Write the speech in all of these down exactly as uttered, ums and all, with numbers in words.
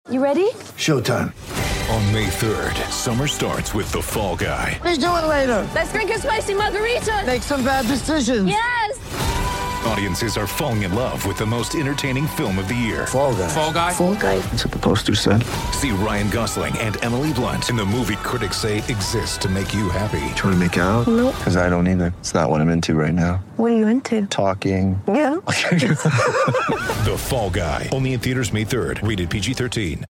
You ready? Showtime. On May third, summer starts with The Fall Guy. Let's do it later. Let's drink a spicy margarita. Make some bad decisions. Yes. Audiences are falling in love with the most entertaining film of the year. Fall Guy. Fall Guy? Fall Guy. That's what the poster said. See Ryan Gosling and Emily Blunt in the movie critics say exists to make you happy. Trying to make it out? Nope. Because I don't either. It's not what I'm into right now. What are you into? Talking. Yeah. The Fall Guy. Only in theaters May third. Rated P G thirteen.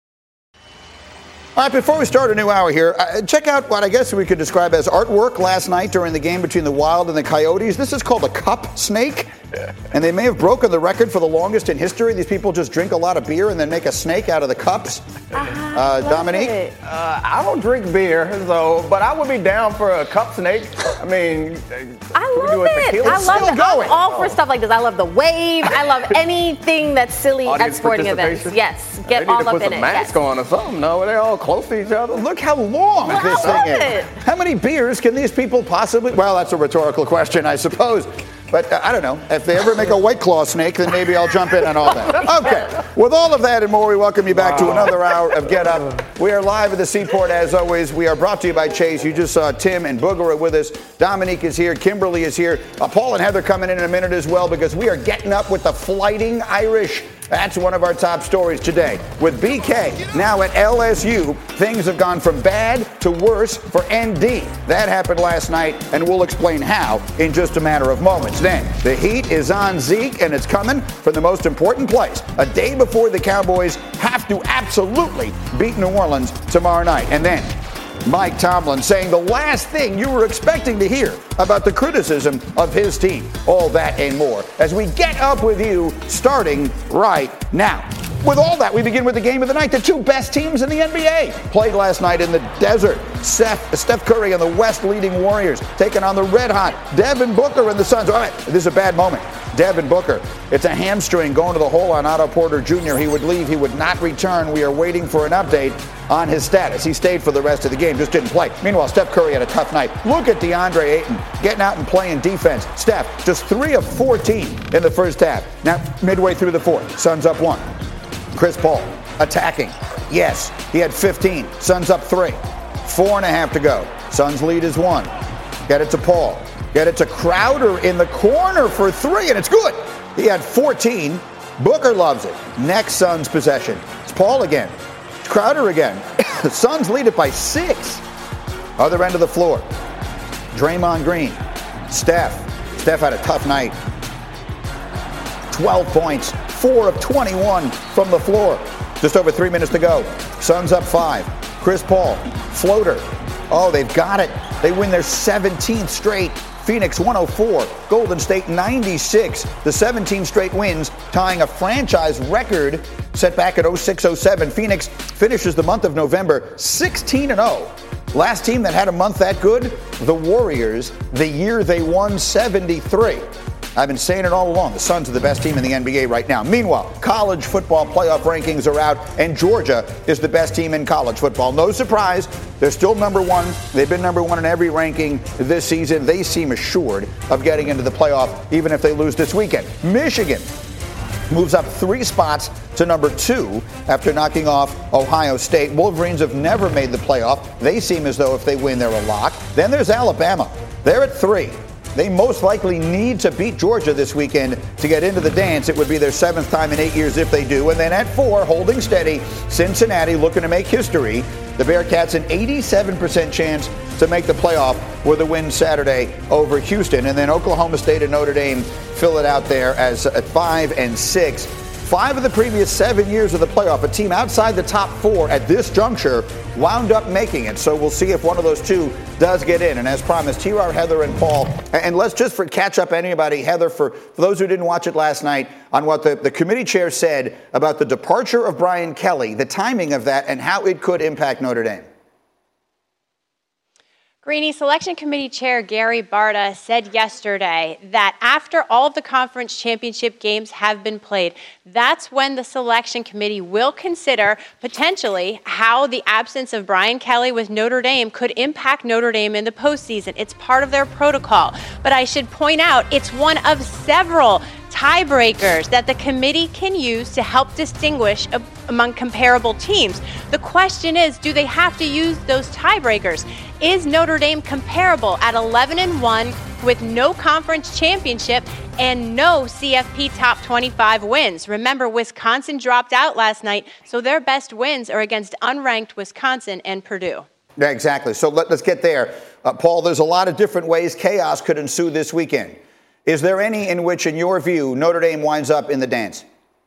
All right, before we start a new hour here, uh, check out what I guess we could describe as artwork last night during the game between the Wild and the Coyotes. This is called a cup snake, and they may have broken the record for the longest in history. These people just drink a lot of beer and then make a snake out of the cups. Uh-huh, Uh, Dominique? Uh, I don't drink beer, so but I would be down for a cup snake. I mean, I can we do love a it. tequila? I It's love still it. going. I'm all for stuff like this. I love the wave. I love anything that's silly at Audience sporting events. participation? Yes, They get need all to up put in some it. mask Yes. on or something. No, they're all close to each other. Look how long Well, this I thing love is. it. How many beers can these people possibly? Well, that's a rhetorical question, I suppose. But uh, I don't know. If they ever make a White Claw snake, then maybe I'll jump in on all that. Okay. With all of that and more, we welcome you back to another hour of Get Up. We are live at the Seaport as always. We are brought to you by Chase. You just saw Tim and Booger are with us. Dominique is here. Kimberly is here. Uh, Paul and Heather coming in in a minute as well because we are getting up with the Fighting Irish. That's one of our top stories today. With B K now at L S U, things have gone from bad to worse for N D. That happened last night, and we'll explain how in just a matter of moments. Then, the heat is on Zeke, and it's coming from the most important place. A day before the Cowboys have to absolutely beat New Orleans tomorrow night. And then, Mike Tomlin saying the last thing you were expecting to hear about the criticism of his team. All that and more as we get up with you starting right now. With all that, we begin with the game of the night. The two best teams in the N B A played last night in the desert. Steph, Steph Curry and the West leading Warriors taking on the red-hot Devin Booker and the Suns. All right, this is a bad moment. Devin Booker, it's a hamstring going to the hole on Otto Porter Junior He would leave. He would not return. We are waiting for an update on his status. He stayed for the rest of the game, just didn't play. Meanwhile, Steph Curry had a tough night. Look at DeAndre Ayton getting out and playing defense. Steph, just three of fourteen in the first half. Now, midway through the fourth, Suns up one. Chris Paul attacking. Yes, he had fifteen. Suns up three. Four and a half to go. Suns lead is one. Get it to Paul. Get it to Crowder in the corner for three, and it's good. He had fourteen. Booker loves it. Next Suns possession. It's Paul again. It's Crowder again. The Suns lead it by six. Other end of the floor. Draymond Green. Steph. Steph had a tough night. twelve points. four of twenty-one from the floor. Just over three minutes to go. Suns up five. Chris Paul. Floater. Oh, they've got it. They win their seventeenth straight. Phoenix one oh four, Golden State ninety-six. The seventeen straight wins, tying a franchise record set back at oh six oh seven. Phoenix finishes the month of November sixteen and oh. Last team that had a month that good, the Warriors, the year they won seventy-three. I've been saying it all along. The Suns are the best team in the N B A right now. Meanwhile, college football playoff rankings are out, and Georgia is the best team in college football. No surprise, they're still number one. They've been number one in every ranking this season. They seem assured of getting into the playoff, even if they lose this weekend. Michigan moves up three spots to number two after knocking off Ohio State. Wolverines have never made the playoff. They seem as though if they win, they're a lock. Then there's Alabama. They're at three. They most likely need to beat Georgia this weekend to get into the dance. It would be their seventh time in eight years if they do. And then at four, holding steady, Cincinnati looking to make history. The Bearcats an eighty-seven percent chance to make the playoff with a win Saturday over Houston. And then Oklahoma State and Notre Dame fill it out there as at five and six. Five of the previous seven years of the playoff, a team outside the top four at this juncture wound up making it. So we'll see if one of those two does get in. And as promised, here are Heather and Paul. And let's just for catch up anybody, Heather, for, for those who didn't watch it last night, on what the, the committee chair said about the departure of Brian Kelly, the timing of that, and how it could impact Notre Dame. Greeny, Selection Committee Chair Gary Barta said yesterday that after all of the conference championship games have been played, that's when the Selection Committee will consider potentially how the absence of Brian Kelly with Notre Dame could impact Notre Dame in the postseason. It's part of their protocol. But I should point out, it's one of several tiebreakers that the committee can use to help distinguish a- among comparable teams. The question is, do they have to use those tiebreakers? Is Notre Dame comparable at eleven and one with no conference championship and no C F P top twenty-five wins? Remember, Wisconsin dropped out last night, so their best wins are against unranked Wisconsin and Purdue. Yeah, exactly. So let, let's get there. Uh, Paul, there's a lot of different ways chaos could ensue this weekend. Is there any in which, in your view, Notre Dame winds up in the dance?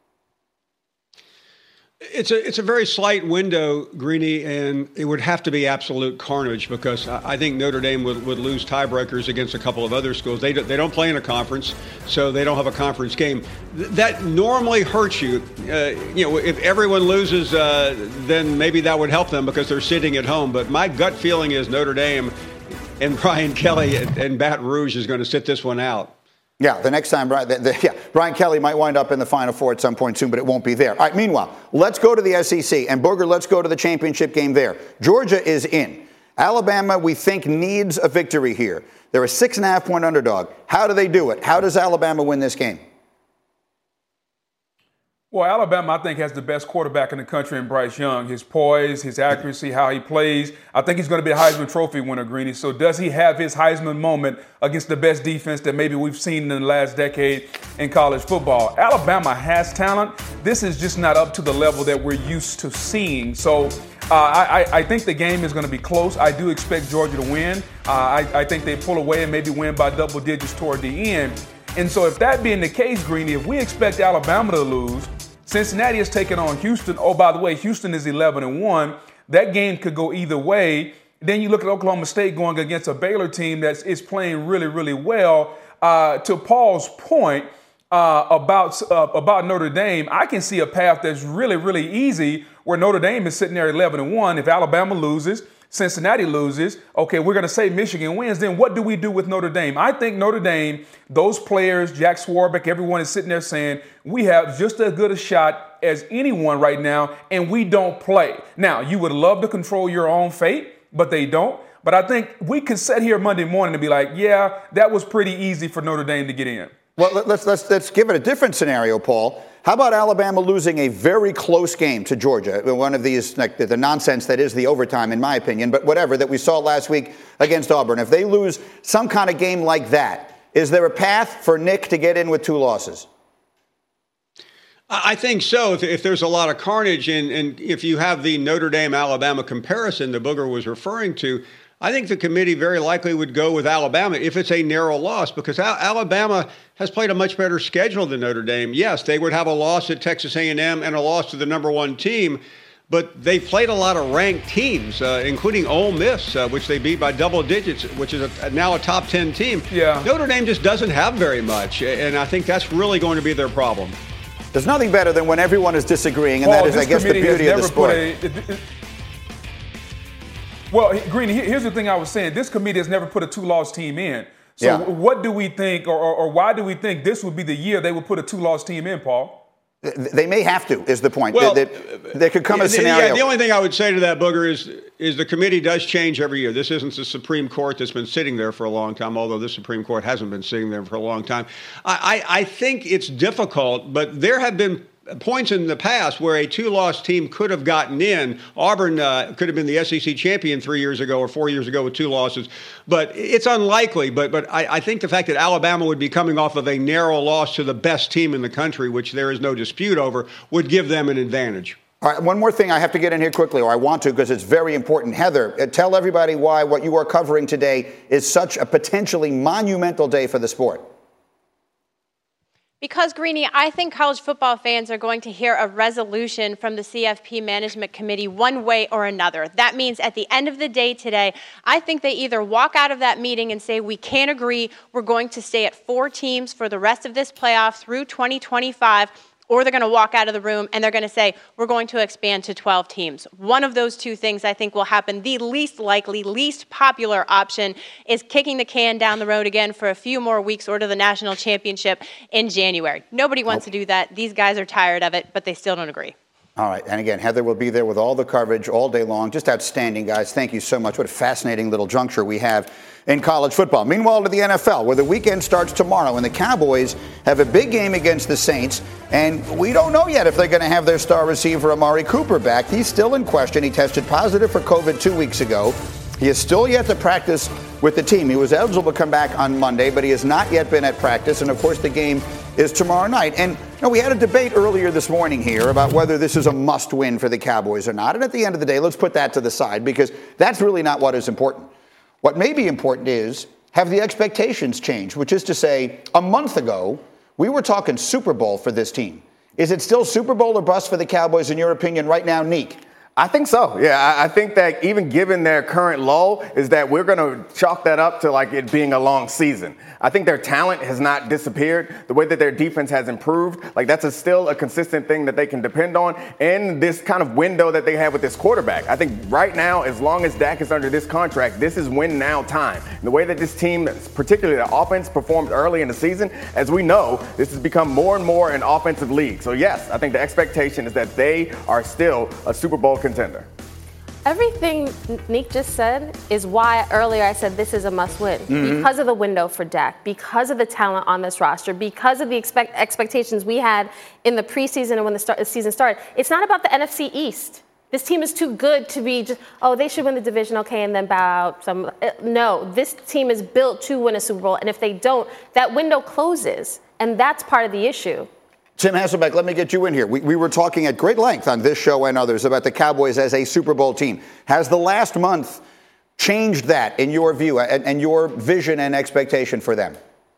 It's a it's a very slight window, Greeny, and it would have to be absolute carnage because I think Notre Dame would, would lose tiebreakers against a couple of other schools. They, do, they don't play in a conference, so they don't have a conference game. Th- that normally hurts you. Uh, you know, if everyone loses, uh, then maybe that would help them because they're sitting at home. But my gut feeling is Notre Dame and Brian Kelly and, and Baton Rouge is going to sit this one out. Yeah, the next time, the, the, yeah, Brian Kelly might wind up in the Final Four at some point soon, but it won't be there. All right, meanwhile, let's go to the S E C. And, Booger, let's go to the championship game there. Georgia is in. Alabama, we think, needs a victory here. They're a six-and-a-half-point underdog. How do they do it? How does Alabama win this game? Well, Alabama, I think, has the best quarterback in the country in Bryce Young. His poise, his accuracy, how he plays. I think he's going to be a Heisman Trophy winner, Greeny. So does he have his Heisman moment against the best defense that maybe we've seen in the last decade in college football? Alabama has talent. This is just not up to the level that we're used to seeing. So uh, I, I think the game is going to be close. I do expect Georgia to win. Uh, I, I think they pull away and maybe win by double digits toward the end. And so if that being the case, Greeny, if we expect Alabama to lose, Cincinnati is taking on Houston. Oh, by the way, Houston is eleven and one. That game could go either way. Then you look at Oklahoma State going against a Baylor team that is playing really, really well. Uh, to Paul's point uh, about uh, about Notre Dame, I can see a path that's really, really easy where Notre Dame is sitting there eleven and one. If Alabama loses, Cincinnati loses, okay, we're going to say Michigan wins. Then what do we do with Notre Dame? I think Notre Dame, those players, Jack Swarbrick, everyone is sitting there saying, we have just as good a shot as anyone right now, and we don't play. Now, you would love to control your own fate, but they don't. But I think we could sit here Monday morning and be like, yeah, that was pretty easy for Notre Dame to get in. Well, let's, let's, let's give it a different scenario, Paul. How about Alabama losing a very close game to Georgia? One of these, like the nonsense that is the overtime, in my opinion, but whatever, that we saw last week against Auburn. If they lose some kind of game like that, is there a path for Nick to get in with two losses? I think so. If, if there's a lot of carnage and, and if you have the Notre Dame-Alabama comparison that Booger was referring to, I think the committee very likely would go with Alabama if it's a narrow loss because Al- Alabama has played a much better schedule than Notre Dame. Yes, they would have a loss at Texas A and M and a loss to the number one team, but they played a lot of ranked teams, uh, including Ole Miss, uh, which they beat by double digits, which is a, now a top ten team. Yeah. Notre Dame just doesn't have very much, and I think that's really going to be their problem. There's nothing better than when everyone is disagreeing, and Paul, that is, I guess, the beauty of the sport. A, it, it, well, Greeny, here's the thing I was saying. This committee has never put a two-loss team in. So yeah. what do we think, or, or, or why do we think this would be the year they would put a two-loss team in, Paul? They may have to, is the point. Well, there, there could come a scenario. Yeah, the only thing I would say to that, Booger, is is the committee does change every year. This isn't the Supreme Court that's been sitting there for a long time, although the Supreme Court hasn't been sitting there for a long time. I, I, I think it's difficult, but there have been points in the past where a two-loss team could have gotten in. Auburn uh, could have been the S E C champion three years ago or four years ago with two losses. But it's unlikely. But but I, I think the fact that Alabama would be coming off of a narrow loss to the best team in the country, which there is no dispute over, would give them an advantage. All right, one more thing I have to get in here quickly, or I want to because it's very important. Heather, uh, tell everybody why what you are covering today is such a potentially monumental day for the sport. Because, Greeny, I think college football fans are going to hear a resolution from the C F P Management Committee one way or another. That means at the end of the day today, I think they either walk out of that meeting and say, we can't agree, we're going to stay at four teams for the rest of this playoff through twenty twenty-five, or they're going to walk out of the room and they're going to say, we're going to expand to twelve teams. One of those two things I think will happen. The least likely, least popular option is kicking the can down the road again for a few more weeks or to the national championship in January. Nobody wants nope. to do that. These guys are tired of it, but they still don't agree. All right. And again, Heather will be there with all the coverage all day long. Just outstanding, guys. Thank you so much. What a fascinating little juncture we have in college football. Meanwhile, to the N F L, where the weekend starts tomorrow, and the Cowboys have a big game against the Saints. And we don't know yet if they're going to have their star receiver, Amari Cooper, back. He's still in question. He tested positive for COVID two weeks ago. He is still yet to practice with the team. He was eligible to come back on Monday, but he has not yet been at practice. And, of course, the game is tomorrow night. And you know, we had a debate earlier this morning here about whether this is a must-win for the Cowboys or not. And at the end of the day, let's put that to the side, because that's really not what is important. What may be important is, have the expectations changed? Which is to say, a month ago, we were talking Super Bowl for this team. Is it still Super Bowl or bust for the Cowboys, in your opinion, right now, Neek? I think so. Yeah, I think that even given their current lull, is that we're going to chalk that up to like it being a long season. I think their talent has not disappeared. The way that their defense has improved, like that's a still a consistent thing that they can depend on. And this kind of window that they have with this quarterback. I think right now, as long as Dak is under this contract, this is win now time. And the way that this team, particularly the offense, performed early in the season, as we know, this has become more and more an offensive league. So yes, I think the expectation is that they are still a Super Bowl contender. Everything Neek just said is why earlier I said this is a must-win. Mm-hmm. Because of the window for Dak, because of the talent on this roster, because of the expect- expectations we had in the preseason and when the, start- the season started. It's not about the N F C East. This team is too good to be just, oh, they should win the division, okay, and then bow out. Some. No, this team is built to win a Super Bowl, and if they don't, that window closes, and that's part of the issue. Tim Hasselbeck, let me get you in here. We, we were talking at great length on this show and others about the Cowboys as a Super Bowl team. Has the last month changed that in your view and, and your vision and expectation for them?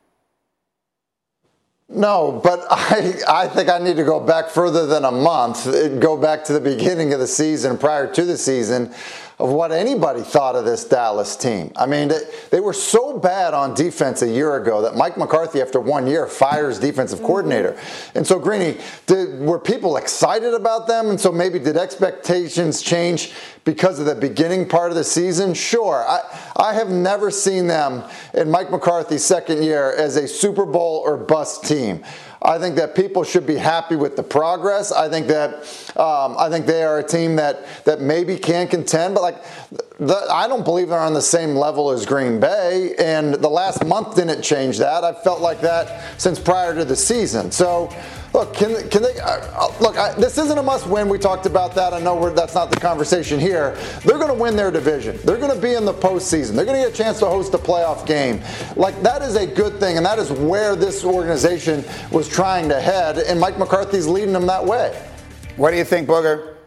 No, but I, I think I need to go back further than a month, go back to the beginning of the season, prior to the season, of what anybody thought of this Dallas team. I mean, they, they were so bad on defense a year ago that Mike McCarthy, after one year, fires defensive coordinator. And so, Greeny, did, were people excited about them? And so maybe did expectations change because of the beginning part of the season? Sure. I, I have never seen them in Mike McCarthy's second year as a Super Bowl or bust team. I think that people should be happy with the progress. I think that um, I think they are a team that that maybe can contend, but like the, I don't believe they're on the same level as Green Bay. And the last month didn't change that. I've felt like that since prior to the season. So. Look, can, can they uh, look? I, this isn't a must-win. We talked about that. I know we're, that's not the conversation here. They're going to win their division. They're going to be in the postseason. They're going to get a chance to host a playoff game. Like that is a good thing, and that is where this organization was trying to head. And Mike McCarthy's leading them that way. What do you think, Booger?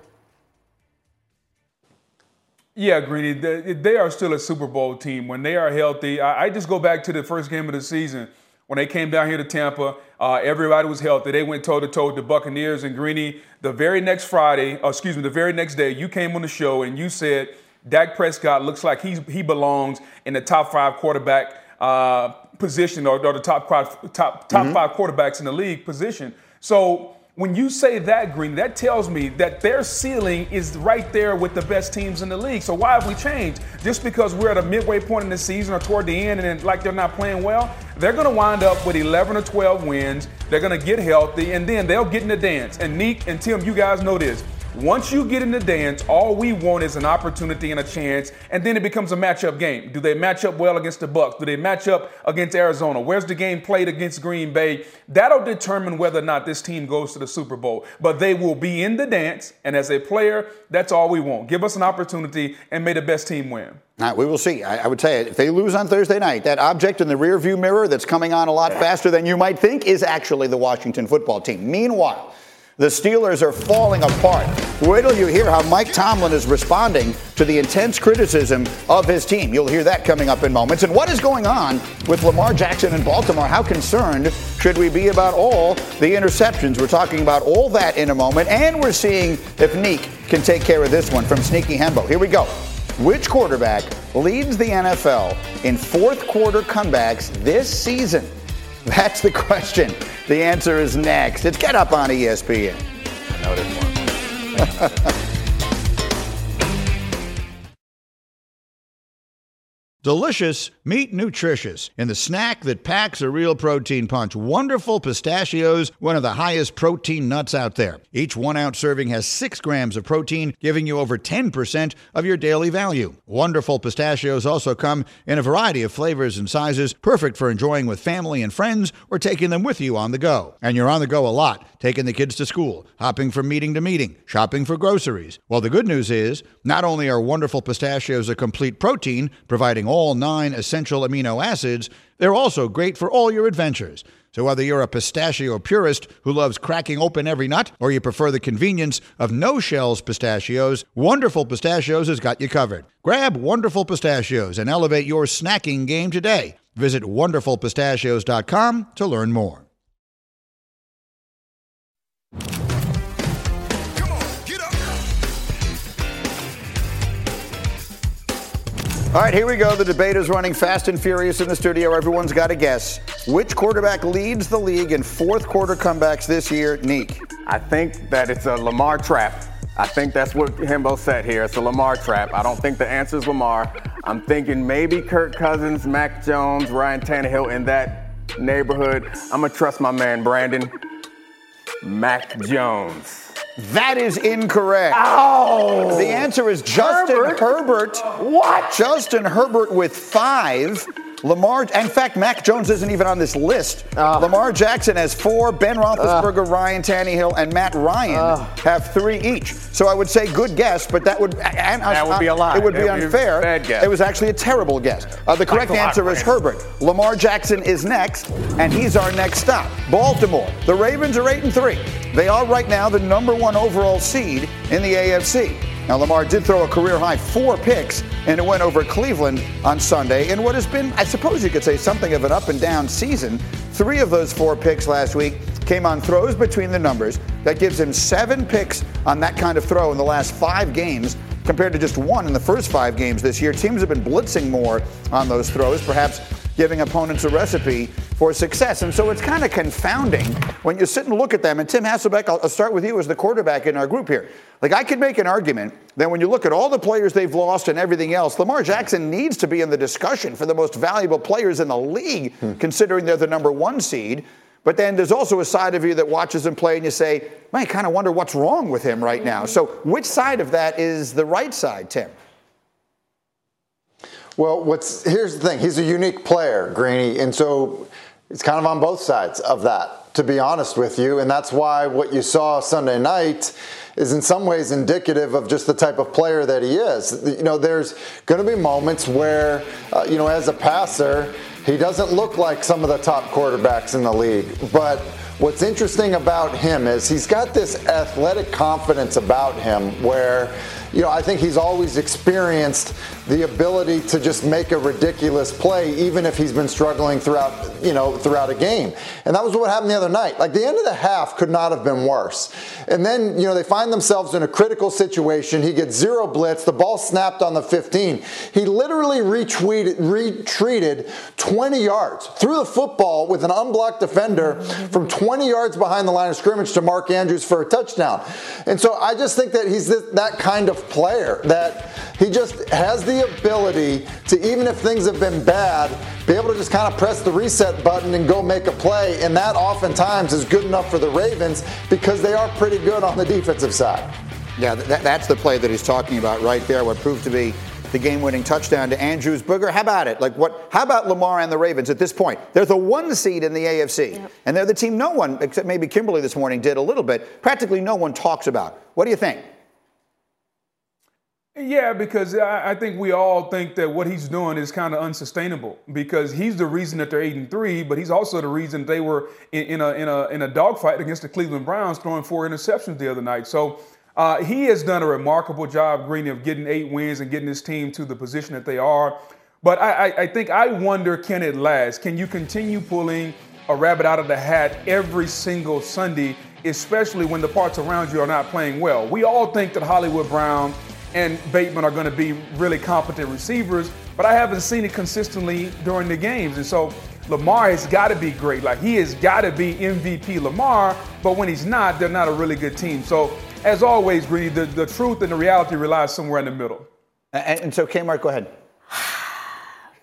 Yeah, Greeny, they, they are still a Super Bowl team when they are healthy. I, I just go back to the first game of the season when they came down here to Tampa. Uh, everybody was healthy. They went toe-to-toe with the Buccaneers. And, Greeny, the very next Friday, or excuse me, the very next day, you came on the show and you said Dak Prescott looks like he's, he belongs in the top five quarterback uh, position or, or the top, top, top mm-hmm. five quarterbacks in the league position. So when you say that, Green, that tells me that their ceiling is right there with the best teams in the league. So why have we changed? Just because we're at a midway point in the season or toward the end and like they're not playing well? They're going to wind up with eleven or twelve wins. They're going to get healthy, and then they'll get in the dance. And Neek and Tim, you guys know this. Once you get in the dance, all we want is an opportunity and a chance, and then it becomes a matchup game. Do they match up well against the Bucs? Do they match up against Arizona? Where's the game played against Green Bay? That'll determine whether or not this team goes to the Super Bowl. But they will be in the dance, and as a player, that's all we want. Give us an opportunity, and may the best team win. All right, we will see. I, I would tell you, if they lose on Thursday night, that object in the rearview mirror that's coming on a lot faster than you might think is actually the Washington football team. Meanwhile, the Steelers are falling apart. Wait till you hear how Mike Tomlin is responding to the intense criticism of his team. You'll hear that coming up in moments. And what is going on with Lamar Jackson in Baltimore? How concerned should we be about all the interceptions? We're talking about all that in a moment. And we're seeing if Neek can take care of this one from Sneaky Hembo. Here we go. Which quarterback leads the N F L in fourth quarter comebacks this season? That's the question. The answer is next. It's Get Up on E S P N. I know this one. Delicious, meet nutritious, in the snack that packs a real protein punch. Wonderful Pistachios, one of the highest protein nuts out there. Each one-ounce serving has six grams of protein, giving you over ten percent of your daily value. Wonderful Pistachios also come in a variety of flavors and sizes, perfect for enjoying with family and friends or taking them with you on the go. And you're on the go a lot, taking the kids to school, hopping from meeting to meeting, shopping for groceries. Well, the good news is, not only are Wonderful Pistachios a complete protein, providing all nine essential amino acids, they're also great for all your adventures. So whether you're a pistachio purist who loves cracking open every nut, or you prefer the convenience of no-shells pistachios, Wonderful Pistachios has got you covered. Grab Wonderful Pistachios and elevate your snacking game today. Visit wonderful pistachios dot com to learn more. All right, here we go. The debate is running fast and furious in the studio. Everyone's got to guess. Which quarterback leads the league in fourth quarter comebacks this year? Neek. I think that it's a Lamar trap. I think that's what Himbo said here. It's a Lamar trap. I don't think the answer is Lamar. I'm thinking maybe Kirk Cousins, Mac Jones, Ryan Tannehill in that neighborhood. I'm going to trust my man, Brandon. Mac Jones. That is incorrect. Oh! The answer is Justin Herbert. Herbert. What? Justin Herbert with five. Lamar, in fact, Mac Jones isn't even on this list. Uh, Lamar Jackson has four. Ben Roethlisberger, uh, Ryan Tannehill, and Matt Ryan uh, have three each. So I would say good guess, but that would and, that uh, would be a lie. It would it be would unfair. Be a bad guess. It was actually a terrible guess. Uh, the correct answer is Herbert. Lamar Jackson is next, and he's our next stop. Baltimore. The Ravens are eight and three. They are right now the number one overall seed in the A F C. Now, Lamar did throw a career-high four picks, and it went over Cleveland on Sunday in what has been, I suppose you could say, something of an up-and-down season. Three of those four picks last week came on throws between the numbers. That gives him seven picks on that kind of throw in the last five games, compared to just one in the first five games this year. Teams have been blitzing more on those throws, perhaps giving opponents a recipe for success. And so it's kind of confounding when you sit and look at them. And Tim Hasselbeck, I'll, I'll start with you as the quarterback in our group here. Like, I could make an argument that when you look at all the players they've lost and everything else, Lamar Jackson needs to be in the discussion for the most valuable players in the league, hmm. considering they're the number one seed. But then there's also a side of you that watches him play and you say, man, I kind of wonder what's wrong with him right now. So which side of that is the right side, Tim? Well, what's here's the thing. He's a unique player, Greeny, and so it's kind of on both sides of that, to be honest with you. And that's why what you saw Sunday night is in some ways indicative of just the type of player that he is. You know, there's going to be moments where, uh, you know, as a passer, he doesn't look like some of the top quarterbacks in the league. But what's interesting about him is he's got this athletic confidence about him where, you know, I think he's always experienced the ability to just make a ridiculous play, even if he's been struggling throughout, you know, throughout a game. And that was what happened the other night. Like, the end of the half could not have been worse. And then, you know, they find themselves in a critical situation. He gets zero blitz. The ball snapped on the fifteen. He literally retweeted, retreated twenty yards, threw the football with an unblocked defender from twenty yards behind the line of scrimmage to Mark Andrews for a touchdown. And so I just think that he's this, that kind of player, that he just has the ability to, even if things have been bad, be able to just kind of press the reset button and go make a play. And that oftentimes is good enough for the Ravens because they are pretty good on the defensive side. Yeah, that, that's the play that he's talking about right there, what proved to be the game-winning touchdown to Andrews. Booger, how about it? Like, what? How about Lamar and the Ravens at this point? They're the one seed in the A F C, yep. and they're the team no one, except maybe Kimberly this morning, did a little bit, practically no one talks about. What do you think? Yeah, because I think we all think that what he's doing is kind of unsustainable because he's the reason that they're eight and three, but he's also the reason they were in, in a in a in a dogfight against the Cleveland Browns, throwing four interceptions the other night. So uh, he has done a remarkable job, Greeny, of getting eight wins and getting his team to the position that they are. But I, I, I think I wonder, can it last? Can you continue pulling a rabbit out of the hat every single Sunday, especially when the parts around you are not playing well? We all think that Hollywood Brown and Bateman are going to be really competent receivers, but I haven't seen it consistently during the games. And so Lamar has got to be great. Like, he has got to be M V P Lamar, but when he's not, they're not a really good team. So as always, Greeny, the, the truth and the reality relies somewhere in the middle. And, and so, Kmart, go ahead.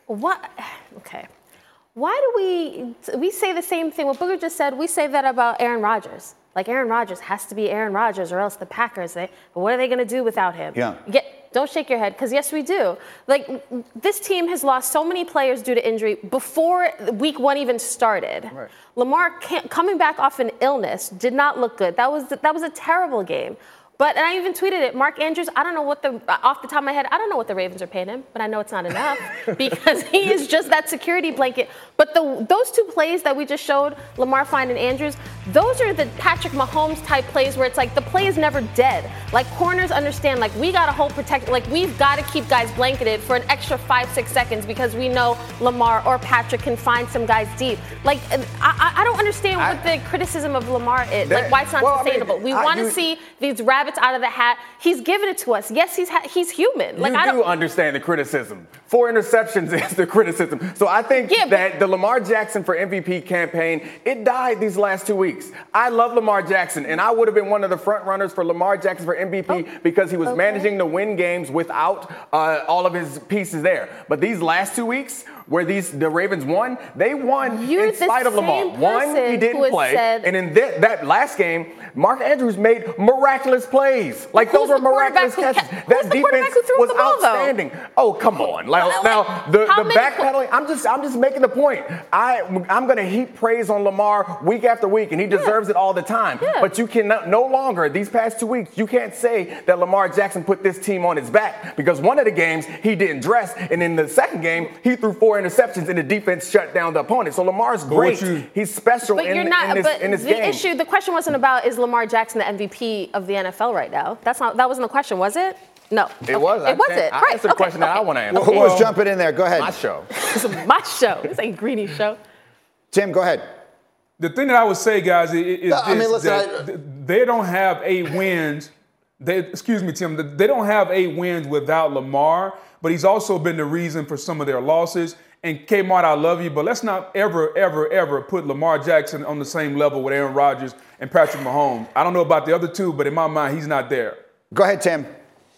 What? Okay. Why do we we say the same thing? What Booger just said, we say that about Aaron Rodgers. Like Aaron Rodgers has to be Aaron Rodgers, or else the Packers. They, but what are they going to do without him? Yeah. Get, don't shake your head, because yes, we do. Like this team has lost so many players due to injury before week one even started. Right. Lamar can't, coming back off an illness did not look good. That was that was a terrible game. But, and I even tweeted it, Mark Andrews, I don't know what the, off the top of my head, I don't know what the Ravens are paying him, but I know it's not enough because he is just that security blanket. But the, those two plays that we just showed, Lamar finding Andrews, those are the Patrick Mahomes type plays where it's like the play is never dead. Like corners understand, like we got to hold protect, like we've got to keep guys blanketed for an extra five, six seconds because we know Lamar or Patrick can find some guys deep. Like, I, I don't understand what I, the criticism of Lamar is, that, like why it's not well, sustainable. I mean, we want to see these rabbits out of the hat. He's given it to us. Yes, he's ha- he's human. Like you I don't do understand the criticism. Four interceptions is the criticism. So I think yeah, that the Lamar Jackson for M V P campaign, it died these last two weeks. I love Lamar Jackson, and I would have been one of the front runners for Lamar Jackson for M V P oh, because he was okay. managing to win games without uh, all of his pieces there. But these last two weeks, where these the Ravens won, they won You're in spite of Lamar. One, he didn't play, said, and in th- that last game, Mark Andrews made miraculous plays. Like those were miraculous catches. Ca- that defense was ball, outstanding. Though? Oh, come on! Like, well, now the, the backpedaling. I'm just I'm just making the point. I I'm going to heap praise on Lamar week after week, and he deserves yeah. it all the time. Yeah. But you cannot no longer these past two weeks. You can't say that Lamar Jackson put this team on his back because one of the games he didn't dress, and in the second game he threw four interceptions and the defense shut down the opponent. So Lamar's great. You, He's special but in, you're not, in this, but in this the game. Issue, the question wasn't about is Lamar Jackson the M V P of the N F L right now. That's not. That wasn't the question, was it? No. It okay. was. It wasn't. I right. answered the okay. question okay. that I want to answer. Well, who was jumping in there? Go ahead. My show. This is my show. This ain't Greeny show. Tim, go ahead. The thing that I would say, guys, is, is no, I mean, listen, that I, they don't have eight wins. They, excuse me, Tim. They don't have eight wins without Lamar, but he's also been the reason for some of their losses. And Kmart, I love you, but let's not ever, ever, ever put Lamar Jackson on the same level with Aaron Rodgers and Patrick Mahomes. I don't know about the other two, but in my mind, he's not there. Go ahead, Tim.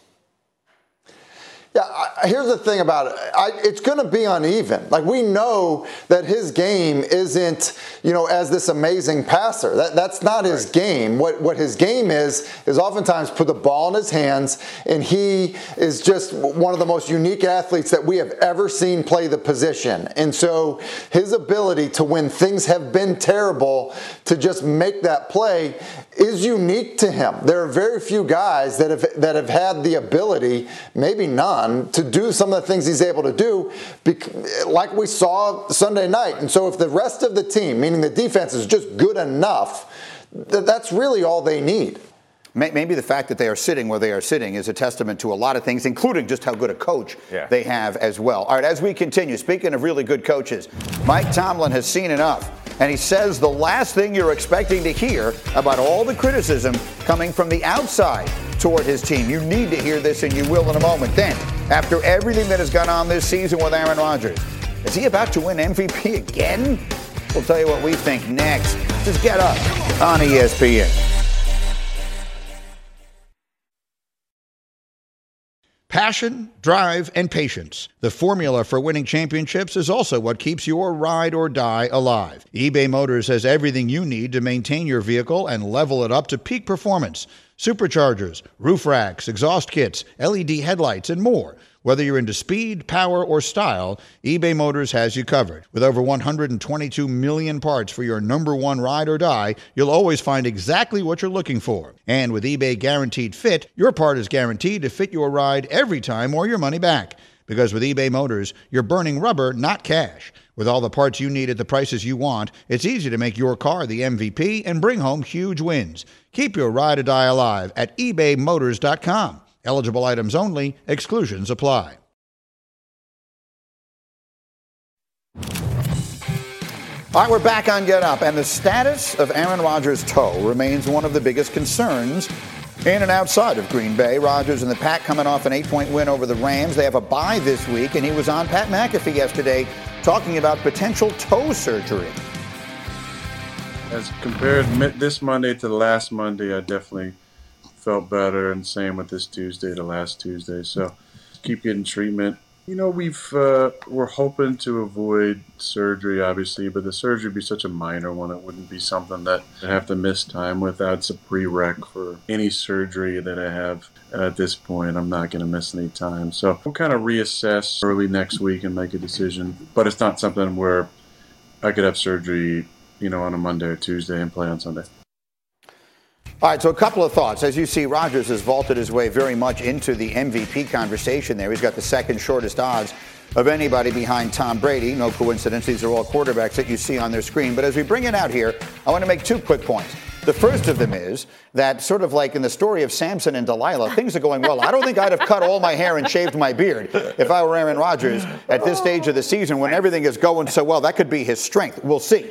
Yeah, I, here's the thing about it. I, it's going to be uneven. Like, we know that his game isn't, you know, as this amazing passer. That That's not his right. game. What what his game is, is oftentimes put the ball in his hands, and he is just one of the most unique athletes that we have ever seen play the position. And so his ability to, when things have been terrible, to just make that play is unique to him. There are very few guys that have that have had the ability, maybe none, to do some of the things he's able to do, like we saw Sunday night. And so if the rest of the team, meaning the defense, is just good enough, that's really all they need. Maybe the fact that they are sitting where they are sitting is a testament to a lot of things, including just how good a coach yeah. they have as well. All right, as we continue, speaking of really good coaches, Mike Tomlin has seen enough. And he says the last thing you're expecting to hear about all the criticism coming from the outside toward his team. You need to hear this, and you will in a moment. Then, after everything that has gone on this season with Aaron Rodgers, is he about to win M V P again? We'll tell you what we think next. Just Get Up on E S P N. Passion, drive, and patience. The formula for winning championships is also what keeps your ride or die alive. eBay Motors has everything you need to maintain your vehicle and level it up to peak performance. Superchargers, roof racks, exhaust kits, L E D headlights, and more. Whether you're into speed, power, or style, eBay Motors has you covered. With over one hundred twenty-two million parts for your number one ride or die, you'll always find exactly what you're looking for. And with eBay Guaranteed Fit, your part is guaranteed to fit your ride every time or your money back. Because with eBay Motors, you're burning rubber, not cash. With all the parts you need at the prices you want, it's easy to make your car the M V P and bring home huge wins. Keep your ride or die alive at ebay motors dot com. Eligible items only. Exclusions apply. All right, we're back on Get Up, and the status of Aaron Rodgers' toe remains one of the biggest concerns in and outside of Green Bay. Rodgers and the Pack coming off an eight-point win over the Rams. They have a bye this week, and he was on Pat McAfee yesterday talking about potential toe surgery. As compared this Monday to the last Monday, I definitely felt better, and same with this Tuesday to last Tuesday. So keep getting treatment. You know, we've uh, we're hoping to avoid surgery, obviously, but the surgery would be such a minor one. It wouldn't be something that I have to miss time with. That's a prereq for any surgery that I have. At this point, I'm not going to miss any time. So we'll kind of reassess early next week and make a decision. But it's not something where I could have surgery, you know, on a Monday or Tuesday and play on Sunday. All right, so a couple of thoughts. As you see, Rodgers has vaulted his way very much into the M V P conversation there. He's got the second shortest odds of anybody behind Tom Brady. No coincidence, these are all quarterbacks that you see on their screen. But as we bring it out here, I want to make two quick points. The first of them is that sort of like in the story of Samson and Delilah, things are going well. I don't think I'd have cut all my hair and shaved my beard if I were Aaron Rodgers at this stage of the season when everything is going so well. That could be his strength. We'll see.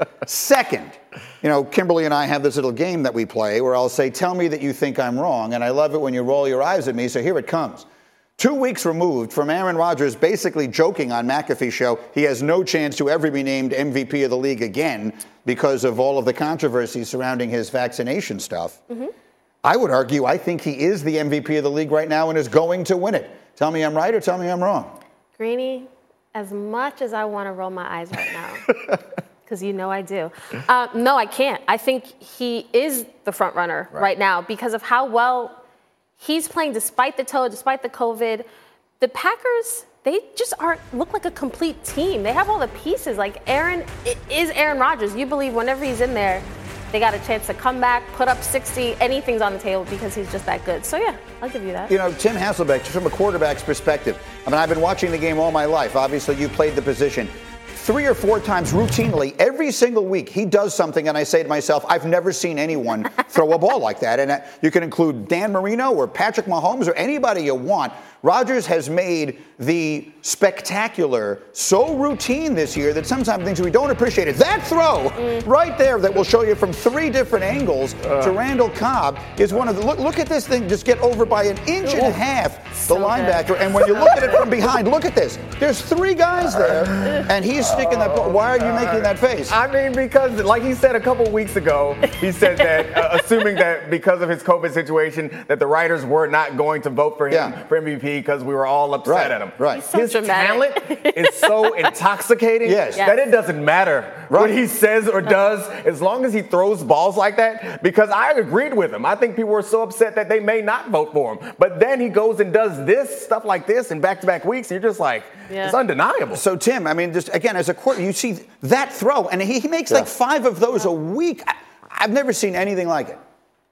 Second, you know, Kimberly and I have this little game that we play where I'll say, tell me that you think I'm wrong. And I love it when you roll your eyes at me. So here it comes. Two weeks removed from Aaron Rodgers basically joking on McAfee's show, he has no chance to ever be named M V P of the league again because of all of the controversy surrounding his vaccination stuff. Mm-hmm. I would argue I think he is the M V P of the league right now and is going to win it. Tell me I'm right or tell me I'm wrong. Greeny, as much as I want to roll my eyes right now, because you know I do. Uh, no, I can't. I think he is the front runner right. right now because of how well he's playing despite the toe, despite the COVID. The Packers, they just aren't look like a complete team. They have all the pieces. Like Aaron, it is Aaron Rodgers. You believe whenever he's in there, they got a chance to come back, put up sixty, anything's on the table because he's just that good. So yeah, I'll give you that. You know, Tim Hasselbeck, just from a quarterback's perspective, I mean, I've been watching the game all my life. Obviously, you played the position. Three or four times routinely, every single week, he does something, and I say to myself, I've never seen anyone throw a ball like that. And uh, you can include Dan Marino or Patrick Mahomes or anybody you want. Rodgers has made the spectacular so routine this year that sometimes things we don't appreciate it. That throw mm. right there that will show you from three different angles uh. to Randall Cobb is one of the, look, look at this thing just get over by an inch and a half, so the linebacker. Good. And when you look at it from behind, look at this. There's three guys there, and he's sticking that ball. Why are you making that face? I mean, because like he said a couple weeks ago, he said that, uh, assuming that because of his COVID situation, that the writers were not going to vote for him yeah. for M V P because we were all upset right, at him. Right. So his dramatic. talent is so intoxicating yes. that it doesn't matter right. what he says or does as long as he throws balls like that. Because I agreed with him. I think people were so upset that they may not vote for him. But then he goes and does this stuff like this in back-to-back weeks. And you're just like, yeah. it's undeniable. So, Tim, I mean, just again, as a quarter, you see that throw, and he, he makes yeah. like five of those a week. I, I've never seen anything like it.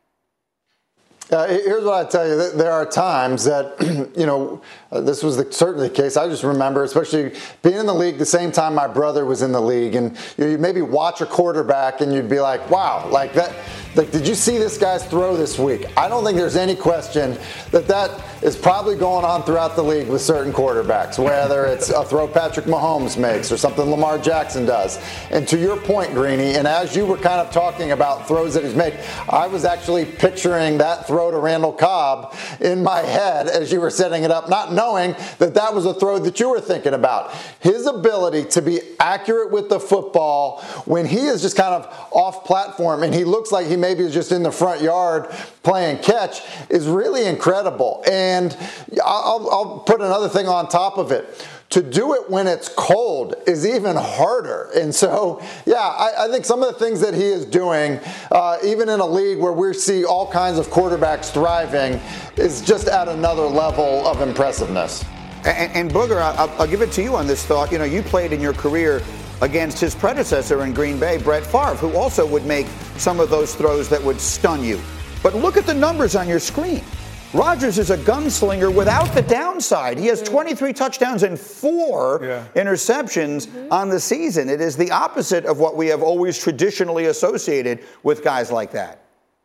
Uh, here's what I tell you. There are times that, you know, uh, this was the, certainly the case. I just remember, especially being in the league the same time my brother was in the league. And you know, you'd maybe watch a quarterback and you'd be like, wow, like that. Like, did you see this guy's throw this week? I don't think there's any question that that is probably going on throughout the league with certain quarterbacks, whether it's a throw Patrick Mahomes makes or something Lamar Jackson does. And to your point, Greeny, and as you were kind of talking about throws that he's made, I was actually picturing that throw to Randall Cobb in my head as you were setting it up, not knowing that that was a throw that you were thinking about. His ability to be accurate with the football when he is just kind of off platform and he looks like he maybe is just in the front yard playing catch is really incredible. And I'll, I'll put another thing on top of it. To do it when it's cold is even harder. And so, yeah, I, I think some of the things that he is doing, uh, even in a league where we see all kinds of quarterbacks thriving, is just at another level of impressiveness. And, and Booger, I'll, I'll give it to you on this thought. You know, you played in your career against his predecessor in Green Bay, Brett Favre, who also would make some of those throws that would stun you. But look at the numbers on your screen. Rodgers is a gunslinger without the downside. He has twenty-three touchdowns and four yeah. interceptions mm-hmm. on the season. It is the opposite of what we have always traditionally associated with guys like that.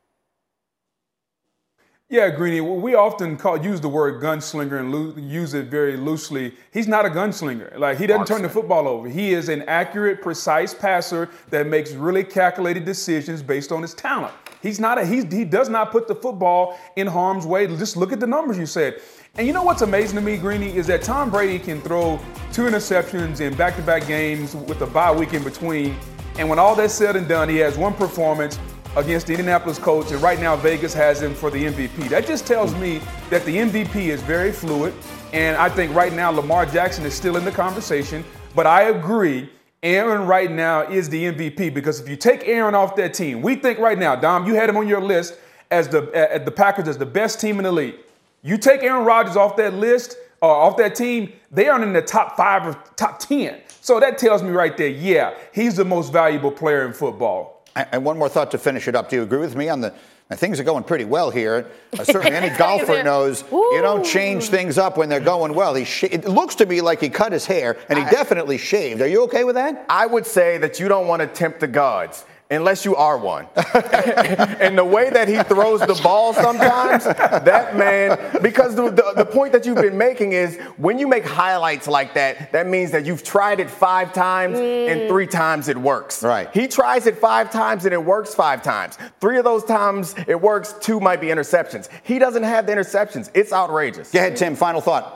Yeah, Greeny, we often call, use the word gunslinger and lo- use it very loosely. He's not a gunslinger. Like, he doesn't Marksman. turn the football over. He is an accurate, precise passer that makes really calculated decisions based on his talent. He's not a, he's, he does not put the football in harm's way. Just look at the numbers you said. And you know what's amazing to me, Greeny, is that Tom Brady can throw two interceptions in back-to-back games with a bye week in between. And when all that's said and done, he has one performance, against the Indianapolis Colts, and right now Vegas has him for the M V P. That just tells me that the M V P is very fluid, and I think right now Lamar Jackson is still in the conversation. But I agree, Aaron right now is the M V P, because if you take Aaron off that team, we think right now, Dom, you had him on your list as the at the Packers as the best team in the league. You take Aaron Rodgers off that list, or uh, off that team, they aren't in the top five or top ten. So that tells me right there, yeah, he's the most valuable player in football. And one more thought to finish it up. Do you agree with me on the things are going pretty well here? Uh, certainly any golfer knows you don't change things up when they're going well. He sh- it looks to me like he cut his hair, and he I, definitely shaved. Are you okay with that? I would say that you don't want to tempt the gods. Unless you are one. And the way that he throws the ball sometimes, that man, because the, the, the point that you've been making is when you make highlights like that, that means that you've tried it five times mm. and three times it works. Right. He tries it five times and it works five times. Three of those times it works, two might be interceptions. He doesn't have the interceptions. It's outrageous. Go ahead, Tim. Final thought.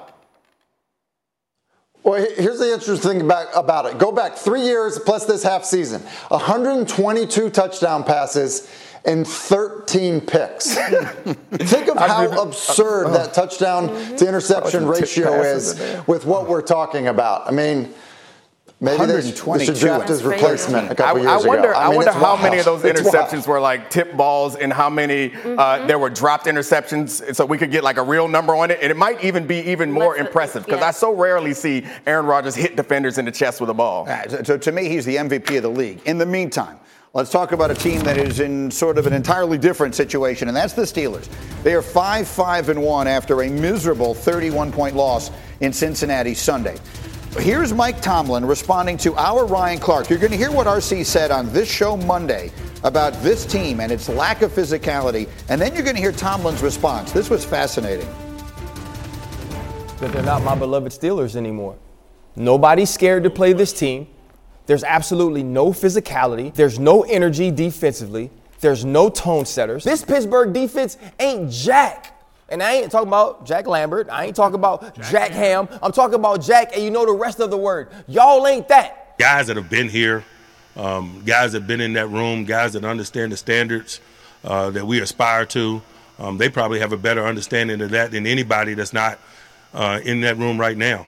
Well, here's the interesting thing about, about it. Go back three years plus this half season. one hundred twenty-two touchdown passes and thirteen picks. Think of how absurd that touchdown to interception ratio is with what we're talking about. I mean, maybe they should draft his replacement a couple I, years I wonder, ago. I, I mean, wonder how wild. many of those It's interceptions wild. were like tip balls and how many mm-hmm. uh, there were dropped interceptions, so we could get like a real number on it. And it might even be even more Let's, impressive because yeah. I so rarely see Aaron Rodgers hit defenders in the chest with a ball. Right, so, so to me, he's the M V P of the league. In the meantime, let's talk about a team that is in sort of an entirely different situation, and that's the Steelers. They are five five and one after a miserable thirty-one point loss in Cincinnati Sunday. Here's Mike Tomlin responding to our Ryan Clark. You're going to hear what R C said on this show Monday about this team and its lack of physicality, and then you're going to hear Tomlin's response. This was fascinating. That they're not my beloved Steelers anymore. Nobody's scared to play this team. There's absolutely no physicality. There's no energy defensively. There's no tone setters. This Pittsburgh defense ain't jack. And I ain't talking about Jack Lambert. I ain't talking about Jack, Jack Ham. I'm talking about Jack, and you know the rest of the word. Y'all ain't that. Guys that have been here, um, guys that have been in that room, guys that understand the standards uh, that we aspire to, um, they probably have a better understanding of that than anybody that's not uh, in that room right now.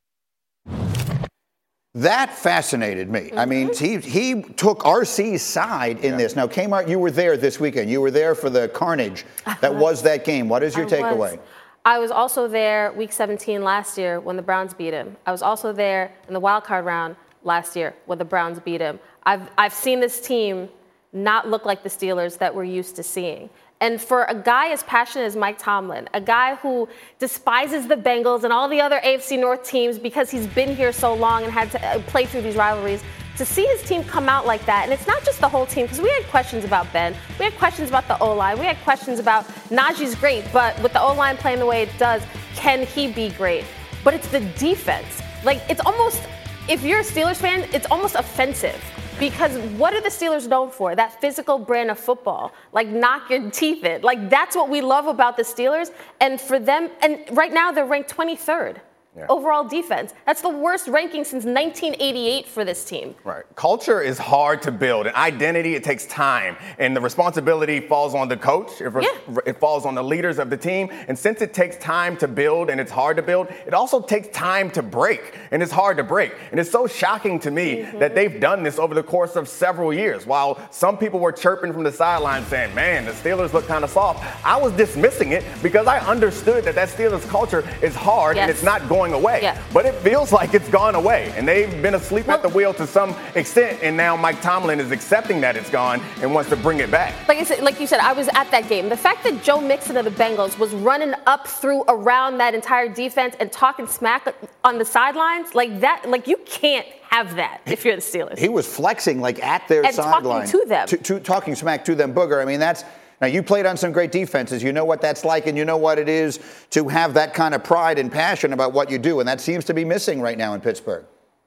That fascinated me. Mm-hmm. I mean, he he took R C's side in yeah. this. Now, Kmart, you were there this weekend. You were there for the carnage that was that game. What is your I takeaway? Was. I was also there week seventeen last year when the Browns beat him. I was also there in the wild card round last year when the Browns beat him. I've I've seen this team not look like the Steelers that we're used to seeing. And for a guy as passionate as Mike Tomlin, a guy who despises the Bengals and all the other A F C North teams because he's been here so long and had to play through these rivalries, to see his team come out like that, and it's not just the whole team, because we had questions about Ben, we had questions about the O-line, we had questions about Najee's great, but with the O-line playing the way it does, can he be great? But it's the defense. Like, it's almost, if you're a Steelers fan, it's almost offensive. Because what are the Steelers known for? That physical brand of football. Like, knock your teeth in. Like, that's what we love about the Steelers. And for them, and right now they're ranked twenty-third. Yeah. Overall defense. That's the worst ranking since nineteen eighty-eight for this team. Right. Culture is hard to build. And identity, it takes time. And the responsibility falls on the coach. It, yeah. it falls on the leaders of the team. And since it takes time to build and it's hard to build, it also takes time to break. And it's hard to break. And it's so shocking to me mm-hmm. that they've done this over the course of several years. While some people were chirping from the sideline saying, man, the Steelers look kind of soft, I was dismissing it because I understood that that Steelers culture is hard yes. and it's not going away. Yeah. But it feels like it's gone away. And they've been asleep well, at the wheel to some extent. And now Mike Tomlin is accepting that it's gone and wants to bring it back. Like I said, like you said, I was at that game. The fact that Joe Mixon of the Bengals was running up through around that entire defense and talking smack on the sidelines, like that, like you can't have that if you're the Steelers. He was flexing like at their and sideline. talking to them. To, to, talking smack to them, Booger. I mean, that's, now, you played on some great defenses. You know what that's like, and you know what it is to have that kind of pride and passion about what you do, and that seems to be missing right now in Pittsburgh.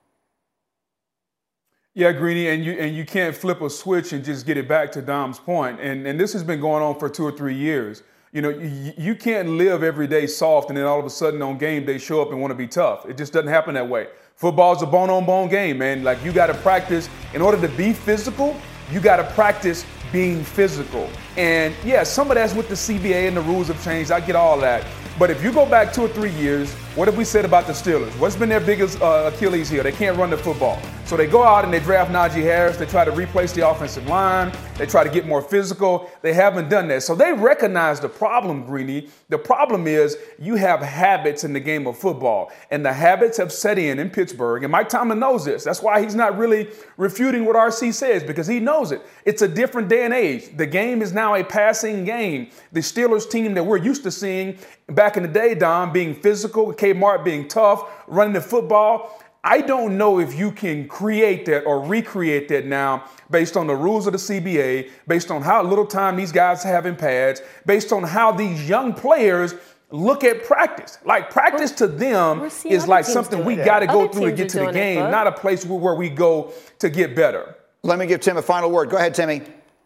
Yeah, Greeny, and you and you can't flip a switch and just get it back to Dom's point. And and this has been going on for two or three years. You know, you, you can't live every day soft and then all of a sudden on game day show up and want to be tough. It just doesn't happen that way. Football's a bone-on-bone game, man. Like, you got to practice. In order to be physical, you got to practice being physical. And yeah, some of that's with the C B A and the rules have changed. I get all that. But if you go back two or three years, what have we said about the Steelers? What's been their biggest uh, Achilles heel? They can't run the football. So they go out and they draft Najee Harris. They try to replace the offensive line. They try to get more physical. They haven't done that. So they recognize the problem, Greeny. The problem is you have habits in the game of football. And the habits have set in in Pittsburgh. And Mike Tomlin knows this. That's why he's not really refuting what R C says, because he knows it. It's a different day and age. The game is now a passing game. The Steelers team that we're used to seeing back in the day, Don, being physical, Kmart being tough, running the football. I don't know if you can create that or recreate that now based on the rules of the C B A, based on how little time these guys have in pads, based on how these young players look at practice. Like practice to them is like something we got to go through to get to the game, not a place where we go to get better. Let me give Tim a final word. Go ahead, Timmy.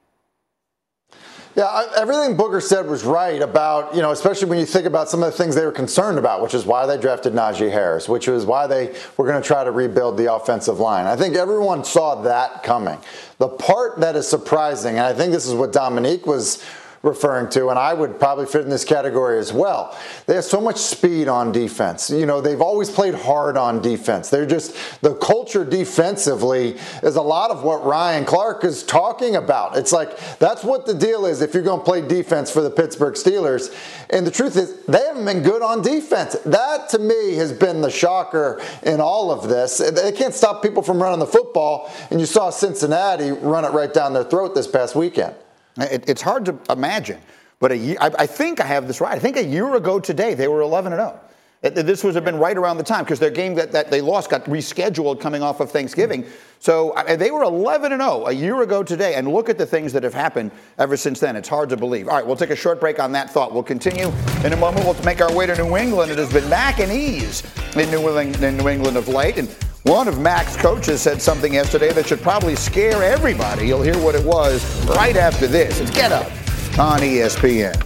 Yeah, I, everything Booger said was right about, you know, especially when you think about some of the things they were concerned about, which is why they drafted Najee Harris, which is why they were going to try to rebuild the offensive line. I think everyone saw that coming. The part that is surprising, and I think this is what Dominique was referring to, and I would probably fit in this category as well. They have so much speed on defense. You know, they've always played hard on defense. They're just, the culture defensively is a lot of what Ryan Clark is talking about. It's like, that's what the deal is if you're going to play defense for the Pittsburgh Steelers. And the truth is, they haven't been good on defense. That, to me, has been the shocker in all of this. They can't stop people from running the football, and you saw Cincinnati run it right down their throat this past weekend. It, it's hard to imagine, but a year, I, I think I have this right. I think a year ago today they were eleven and oh. This would have been right around the time because their game that, that they lost got rescheduled coming off of Thanksgiving. So uh, they were eleven and oh a year ago today, and look at the things that have happened ever since then. It's hard to believe. All right, we'll take a short break on that thought. We'll continue in a moment. We'll make our way to New England. It has been Mac and Ease in New England, in New England of late, and one of Mac's coaches said something yesterday that should probably scare everybody. You'll hear what it was right after this. It's Get Up on E S P N.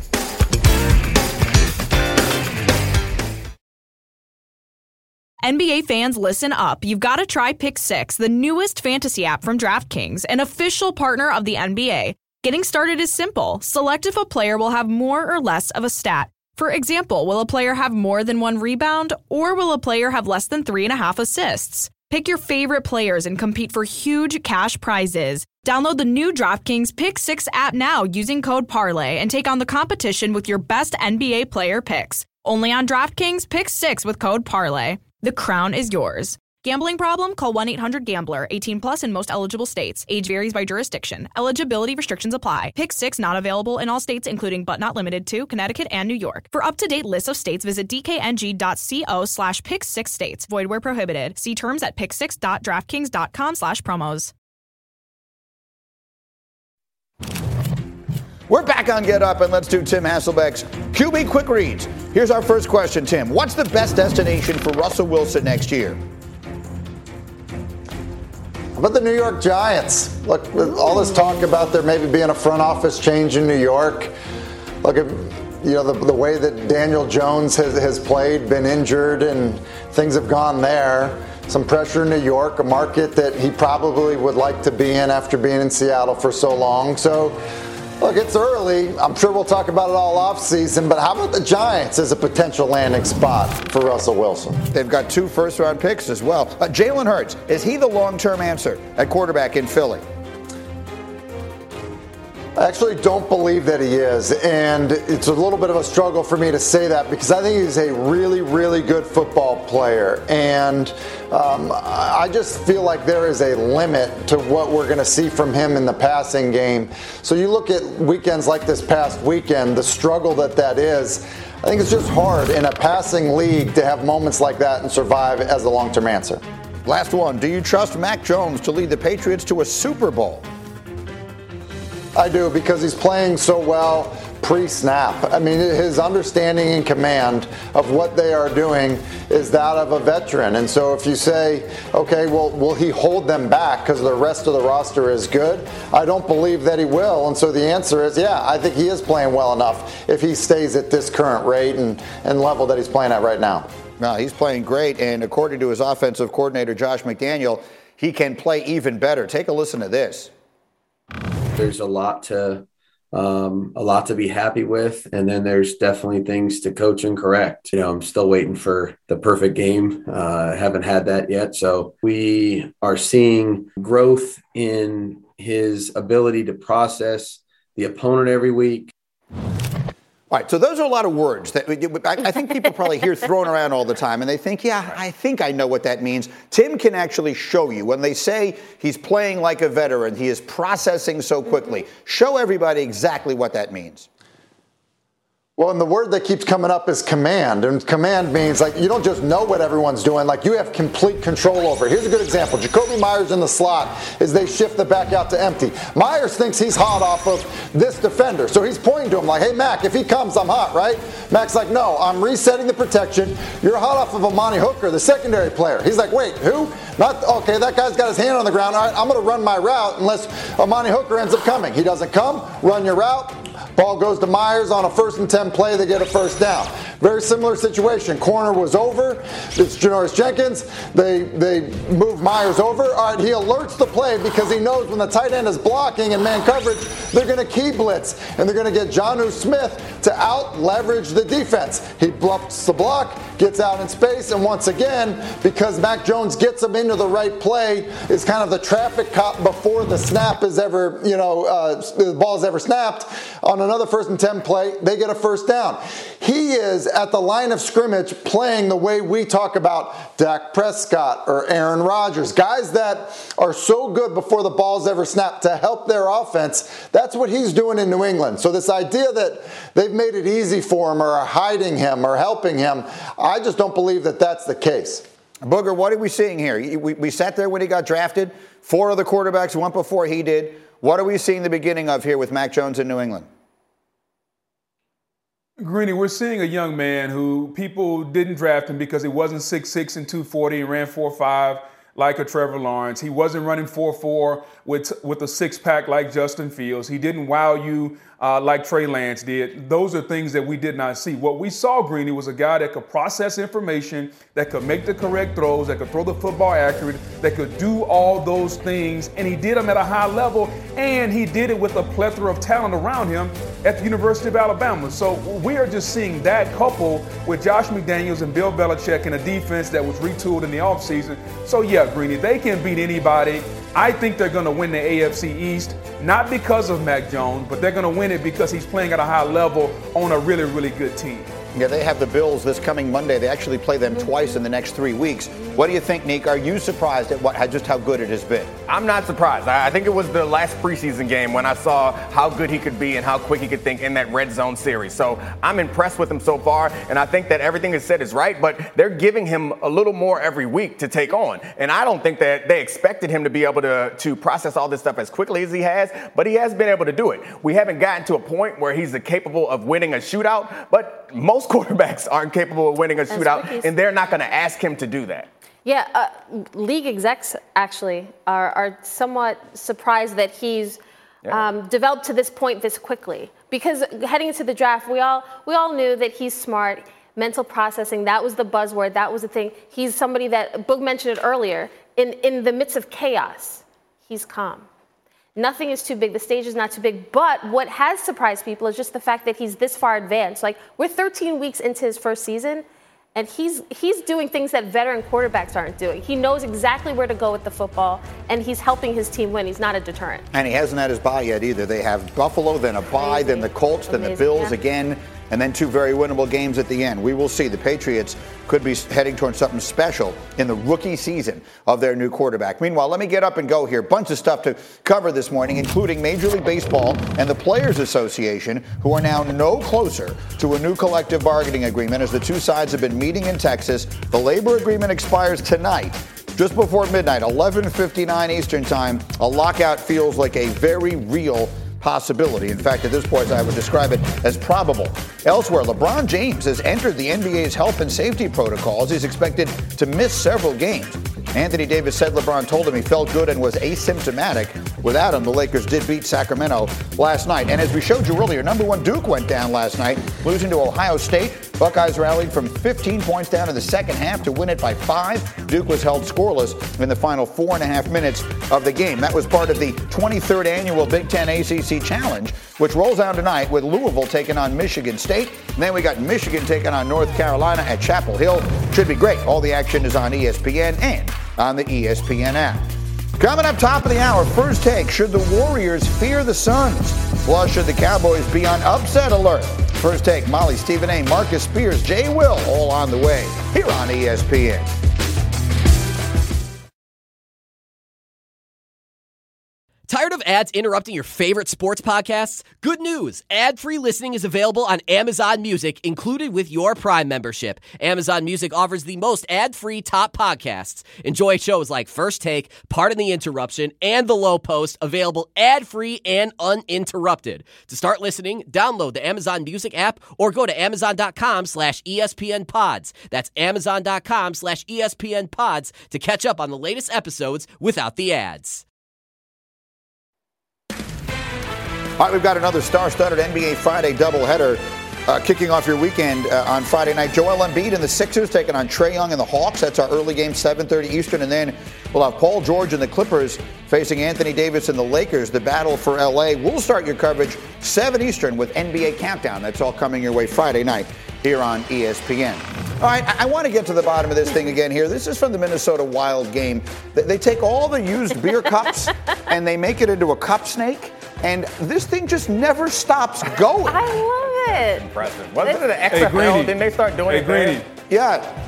N B A fans, listen up. You've got to try Pick Six, the newest fantasy app from DraftKings, an official partner of the N B A. Getting started is simple. Select if a player will have more or less of a stat. For example, will a player have more than one rebound, or will a player have less than three and a half assists? Pick your favorite players and compete for huge cash prizes. Download the new DraftKings Pick Six app now using code Parlay and take on the competition with your best N B A player picks. Only on DraftKings Pick Six with code Parlay. The crown is yours. Gambling problem? Call one eight hundred gambler. eighteen plus in most eligible states. Age varies by jurisdiction. Eligibility restrictions apply. Pick Six not available in all states, including but not limited to Connecticut and New York. For up-to-date lists of states, visit dkng.co slash pick six states. Void where prohibited. See terms at pick six dot draftkings dot com slash promos. We're back on Get Up, and let's do Tim Hasselbeck's Q B Quick Reads. Here's our first question, Tim. What's the best destination for Russell Wilson next year? How about the New York Giants? Look, with all this talk about there maybe being a front office change in New York. Look at, you know, the, the way that Daniel Jones has, has played, been injured, and things have gone there. Some pressure in New York, a market that he probably would like to be in after being in Seattle for so long. So, look, it's early. I'm sure we'll talk about it all offseason, but how about the Giants as a potential landing spot for Russell Wilson? They've got two first-round picks as well. Uh, Jalen Hurts, is he the long-term answer at quarterback in Philly? I actually don't believe that he is, and it's a little bit of a struggle for me to say that because I think he's a really, really good football player, and um, I just feel like there is a limit to what we're going to see from him in the passing game. So you look at weekends like this past weekend, the struggle that that is, I think it's just hard in a passing league to have moments like that and survive as a long-term answer. Last one, do you trust Mac Jones to lead the Patriots to a Super Bowl? I do, because he's playing so well pre-snap. I mean, his understanding and command of what they are doing is that of a veteran. And so if you say, okay, well, will he hold them back because the rest of the roster is good? I don't believe that he will. And so the answer is, yeah, I think he is playing well enough if he stays at this current rate and, and level that he's playing at right now. No, he's playing great. And according to his offensive coordinator, Josh McDaniel, he can play even better. Take a listen to this. There's a lot to um, a lot to be happy with, and then there's definitely things to coach and correct. You know, I'm still waiting for the perfect game. Uh, haven't had that yet. So we are seeing growth in his ability to process the opponent every week. All right, so those are a lot of words that I think people probably hear thrown around all the time, and they think, yeah, I think I know what that means. Tim can actually show you. When they say he's playing like a veteran, he is processing so quickly. Show everybody exactly what that means. Well, and the word that keeps coming up is command. And command means, like, you don't just know what everyone's doing. Like, you have complete control over it. Here's a good example. Jacoby Myers in the slot as they shift the back out to empty. Myers thinks he's hot off of this defender. So he's pointing to him like, hey, Mac, if he comes, I'm hot, right? Mac's like, no, I'm resetting the protection. You're hot off of Amani Hooker, the secondary player. He's like, wait, who? Not, okay, that guy's got his hand on the ground. All right, I'm going to run my route unless Amani Hooker ends up coming. He doesn't come. Run your route. Ball goes to Myers on a first and ten play. They get a first down. Very similar situation. Corner was over. It's Janoris Jenkins. They they move Myers over. All right, he alerts the play because he knows when the tight end is blocking in man coverage, they're going to key blitz, and they're going to get Jonnu Smith to out-leverage the defense. He bluffs the block, gets out in space, and once again, because Mac Jones gets him into the right play, is kind of the traffic cop before the snap is ever, you know, uh, the ball is ever snapped. On another first and ten play, they get a first down. He is at the line of scrimmage playing the way we talk about Dak Prescott or Aaron Rodgers, guys that are so good before the ball's ever snapped to help their offense. That's what he's doing in New England. So this idea that they've made it easy for him or are hiding him or helping him, I just don't believe that that's the case. Booger, what are we seeing here? We, we sat there when he got drafted. Four other quarterbacks went before he did. What are we seeing the beginning of here with Mac Jones in New England? Greeny, we're seeing a young man who people didn't draft him because he wasn't six six and two forty and ran four five like a Trevor Lawrence. He wasn't running four four with, with a six-pack like Justin Fields. He didn't wow you uh, like Trey Lance did. Those are things that we did not see. What we saw, Greeny, was a guy that could process information, that could make the correct throws, that could throw the football accurate, that could do all those things, and he did them at a high level, and he did it with a plethora of talent around him at the University of Alabama. So we are just seeing that coupled with Josh McDaniels and Bill Belichick in a defense that was retooled in the offseason. So yeah, Greeny, they can beat anybody. I think they're going to win the A F C East, not because of Mac Jones, but they're going to win it because he's playing at a high level on a really, really good team. Yeah, they have the Bills this coming Monday. They actually play them twice in the next three weeks. What do you think, Nick? Are you surprised at what, just how good it has been? I'm not surprised. I think it was the last preseason game when I saw how good he could be and how quick he could think in that red zone series. So I'm impressed with him so far, and I think that everything is said is right, but they're giving him a little more every week to take on. And I don't think that they expected him to be able to, to process all this stuff as quickly as he has, but he has been able to do it. We haven't gotten to a point where he's capable of winning a shootout, but most quarterbacks aren't capable of winning a That's shootout, and they're not going to ask him to do that. Yeah, uh, league execs actually are, are somewhat surprised that he's yeah. um, developed to this point this quickly. Because heading into the draft, we all we all knew that he's smart, mental processing. That was the buzzword. That was the thing. He's somebody that Boog mentioned it earlier. In in the midst of chaos, he's calm. Nothing is too big. The stage is not too big. But what has surprised people is just the fact that he's this far advanced. Like, we're thirteen weeks into his first season, and he's he's doing things that veteran quarterbacks aren't doing. He knows exactly where to go with the football, and he's helping his team win. He's not a deterrent. And he hasn't had his bye yet either. They have Buffalo, then a bye, then the Colts, then Amazing, the Bills yeah. again, and then two very winnable games at the end. We will see. The Patriots could be heading towards something special in the rookie season of their new quarterback. Meanwhile, let me get up and go here. Bunch of stuff to cover this morning, including Major League Baseball and the Players Association, who are now no closer to a new collective bargaining agreement as the two sides have been meeting in Texas. The labor agreement expires tonight, just before midnight, eleven fifty-nine Eastern Time. A lockout feels like a very real possibility. In fact, at this point, I would describe it as probable. Elsewhere, LeBron James has entered the N B A's health and safety protocols. He's expected to miss several games. Anthony Davis said LeBron told him he felt good and was asymptomatic. Without him, the Lakers did beat Sacramento last night. And as we showed you earlier, number one Duke went down last night, losing to Ohio State. Buckeyes rallied from fifteen points down in the second half to win it by five. Duke was held scoreless in the final four and a half minutes of the game. That was part of the twenty-third annual Big Ten A C C Challenge, which rolls on tonight with Louisville taking on Michigan State. And then we got Michigan taking on North Carolina at Chapel Hill. Should be great. All the action is on E S P N and on the E S P N app. Coming up top of the hour, first take, should the Warriors fear the Suns? Plus, should the Cowboys be on upset alert? First take, Molly, Stephen A., Marcus Spears, Jay Will, all on the way here on E S P N. Tired of ads interrupting your favorite sports podcasts? Good news! Ad-free listening is available on Amazon Music, included with your Prime membership. Amazon Music offers the most ad-free top podcasts. Enjoy shows like First Take, Pardon the Interruption, and The Low Post, available ad-free and uninterrupted. To start listening, download the Amazon Music app or go to amazon.com slash ESPN pods. That's amazon.com slash ESPN pods to catch up on the latest episodes without the ads. All right, we've got another star-studded N B A Friday doubleheader uh, kicking off your weekend uh, on Friday night. Joel Embiid and the Sixers taking on Trae Young and the Hawks. That's our early game, seven thirty Eastern. And then we'll have Paul George and the Clippers facing Anthony Davis and the Lakers, the battle for L A. We'll start your coverage seven Eastern with N B A Countdown. That's all coming your way Friday night here on E S P N. All right, I, I want to get to the bottom of this thing again here. This is from the Minnesota Wild game. They, they take all the used beer cups and they make it into a cup snake. And this thing just never stops going. I love it. Impressive. Wasn't it the X F L? Hey, Didn't they start doing hey, it there? Greeny. Yeah.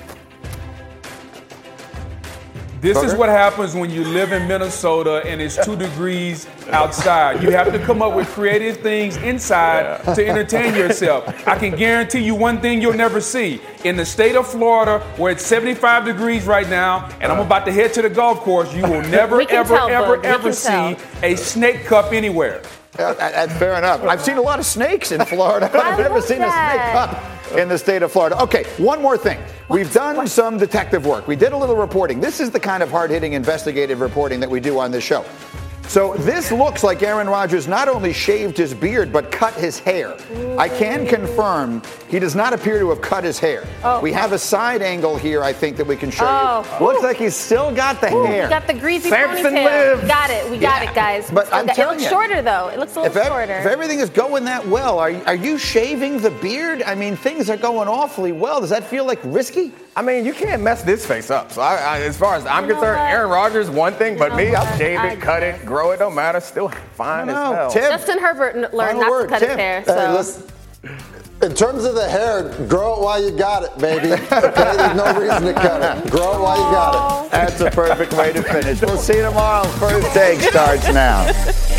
This is what happens when you live in Minnesota and it's two degrees outside. You have to come up with creative things inside yeah. to entertain yourself. I can guarantee you one thing you'll never see. In the state of Florida, where it's seventy-five degrees right now, and I'm about to head to the golf course, you will never, ever, tell, ever, Bud. ever see tell. a snake cup anywhere. Yeah, that's fair enough. I've seen a lot of snakes in Florida. I've never seen that. a snake cup in the state of Florida. Okay, one more thing. We've done what? some detective work. We did a little reporting. This is the kind of hard-hitting investigative reporting that we do on this show. So this looks like Aaron Rodgers not only shaved his beard, but cut his hair. I can confirm he does not appear to have cut his hair. Oh. We have a side angle here, I think, that we can show oh. you. Looks like he's still got the Ooh, hair. We got the greasy Samson ponytail. lives. We got it. We got yeah. it, guys. But I'm it telling looks you, shorter, though. It looks a little if shorter. If everything is going that well, are, are you shaving the beard? I mean, things are going awfully well. Does that feel like risky? I mean, you can't mess this face up. So I, I, as far as I'm you concerned, Aaron Rodgers, one thing, but me, I'll shave it, cut it, grow it, don't matter. Still fine as hell. Tim, Justin Herbert n- learned not word, to cut Tim. his hair. Hey, So. listen, in terms of the hair, grow it while you got it, baby. Okay, there's no reason to cut it. Grow it while you got it. That's a perfect way to finish. We'll see you tomorrow. First Take starts now.